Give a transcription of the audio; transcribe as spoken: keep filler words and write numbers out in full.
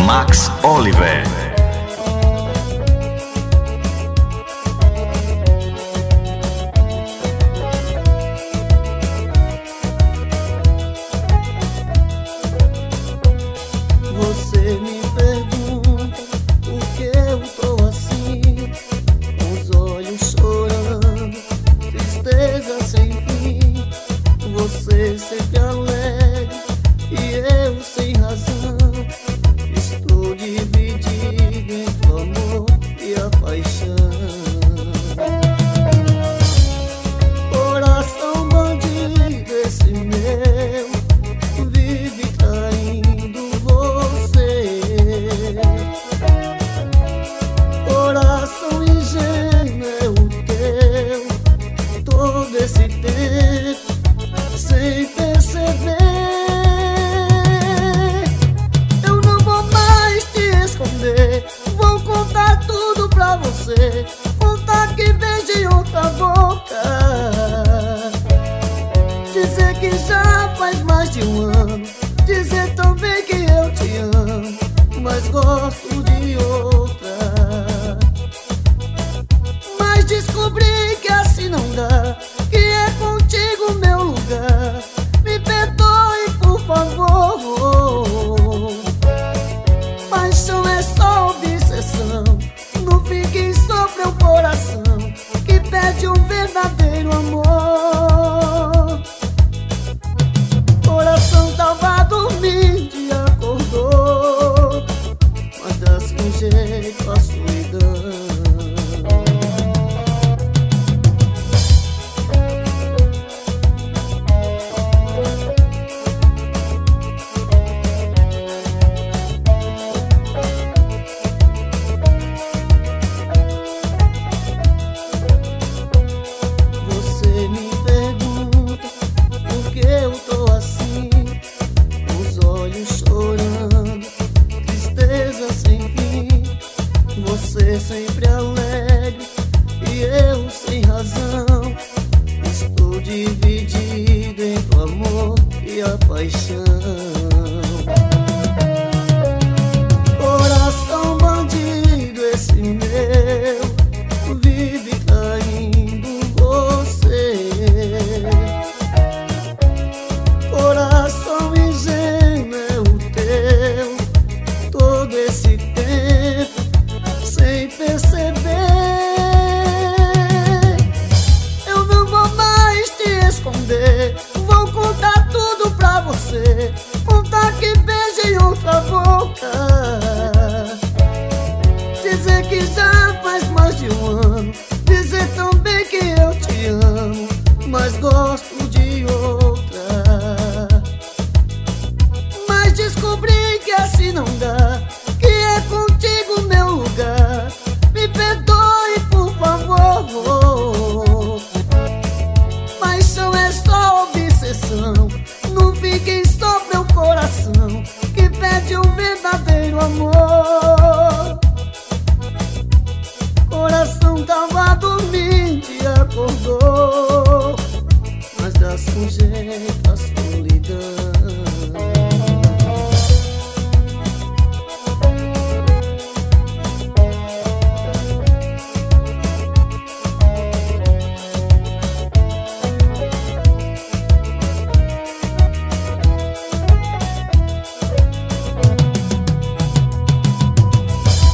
Max Oliver. Você me pergunta por que eu tô assim, com os olhos chorando, tristeza sem fim. Você sempre alegre e eu sem razão. Estou dividido entre o amor e a paixão. Coração bandido esse meu, vive traindo você. Coração ingênuo é o teu, todo esse tempo sem perceber. Eu não vou mais te esconder, vou contar tudo pra você. Contar que beijei outra boca, dizer que já faz mais de um ano, dizer também que eu te amo, mas gosto de outra. Mas descobri que assim não dá, que é contigo meu lugar. Me perdoe, por favor. Paixão é só obsessão, não fique em sofrer o coração que pede um verdadeiro amor. Coração tava dormindo e acordou, mas dá-se um jeito a solidão. Você me pergunta por que eu tô assim, com os olhos chorando, tristeza sem fim. Você sempre alegre e eu sem razão. Estou dividido entre o amor e a paixão. Coração bandido esse meu, vive traindo você. Coração ingênuo é o teu, todo esse tempo sem perceber. Eu não vou mais te esconder, vou contar tudo pra você.